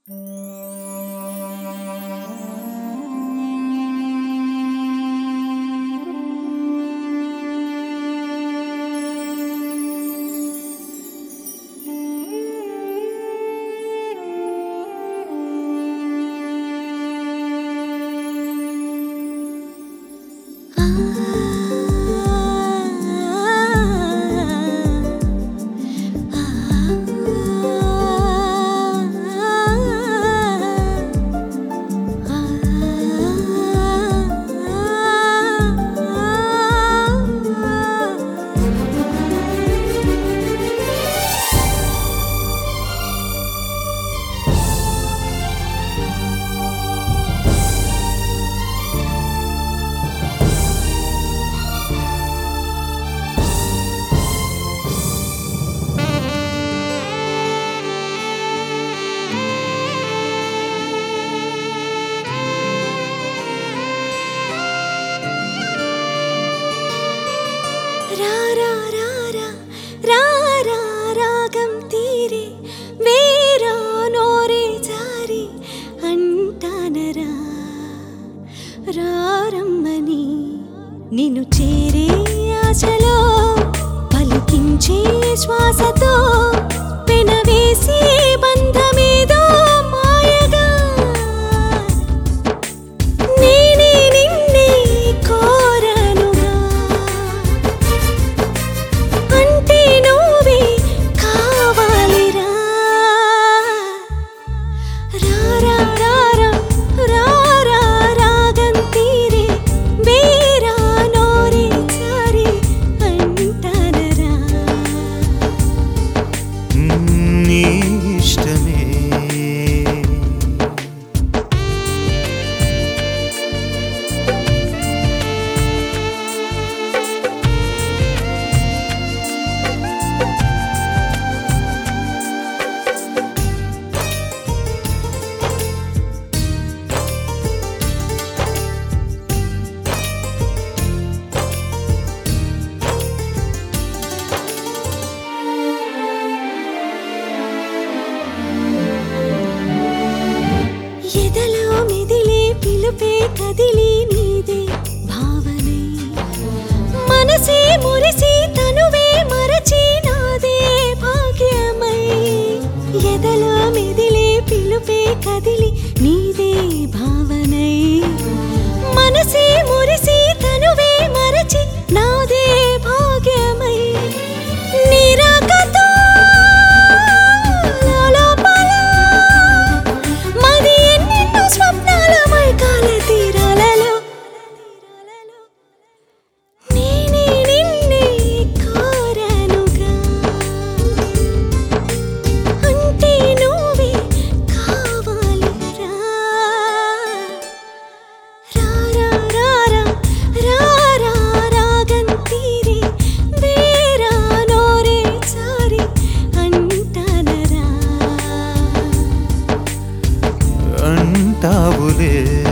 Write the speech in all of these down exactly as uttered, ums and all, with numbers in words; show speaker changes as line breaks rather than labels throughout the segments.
రారా రారా రారా రాగం తీరే వేరా నోరే జారి అంటానరా రారమ్మని నిన్ను చేరే ఆశలో పలికించే శ్వాసతో పెనవేసి బంధమేదో మాయగా నేనే నిన్నే కోరనుగా అంటే నువ్వే కావాలిరా రారా రారా రారా రాగం తీరే వేరా నోరే జారి అంటానరా
నీ ఇష్టమే
ఎదలో మెదిలే పిలుపే కదిలి నీదే భావనై మనసే మురిసి తనువే మరచి నాదే భాగ్యమై ఎదలో మెదిలే పిలుపే కదిలి నీదే భావనై మనసే మురిసి తనువే మరచి నాదే భాగ్యమై నీరాకతో లోపల మది ఎన్నెన్నో స్వప్నాలమై కాల తీరాలలో నేనే నిన్నే కోరనుగా అంటే నువ్వే కావాలిరా రారా రారా రారా రాగం తీరే వేరా నోరే జారి అంటానరా
అంటావులే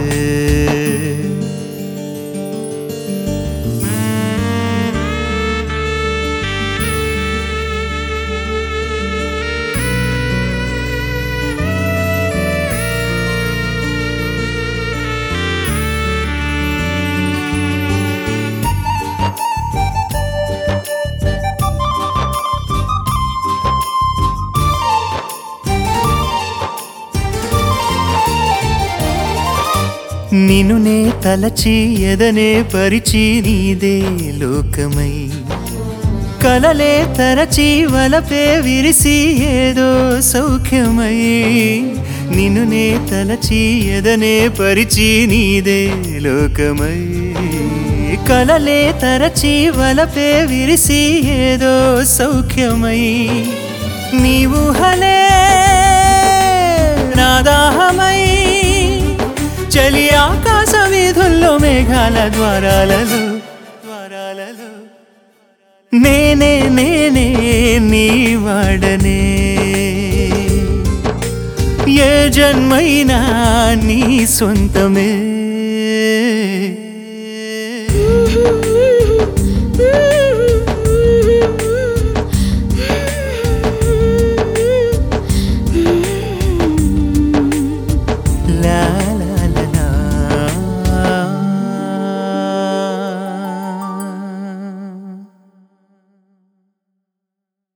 నిన్ను నే తలచి ఎదనే పరిచి నీదే లోకమై కలలే తరచి వలపే విరిసి ఏదో సౌఖ్యమై నిన్ను నే తలచి ఎదనే పరిచి నీదే లోకమై కలలే తరచి వలపే విరిసి ఏదో సౌఖ్యమై నీవు హలే నాదాహమై చలి ఆకాశ వీధుల్లో మేఘాల ద్వారాలలో ద్వారాలలో నేనే నేనే నీ వాడనే ఏ జన్మైనా నీ సొంతమే.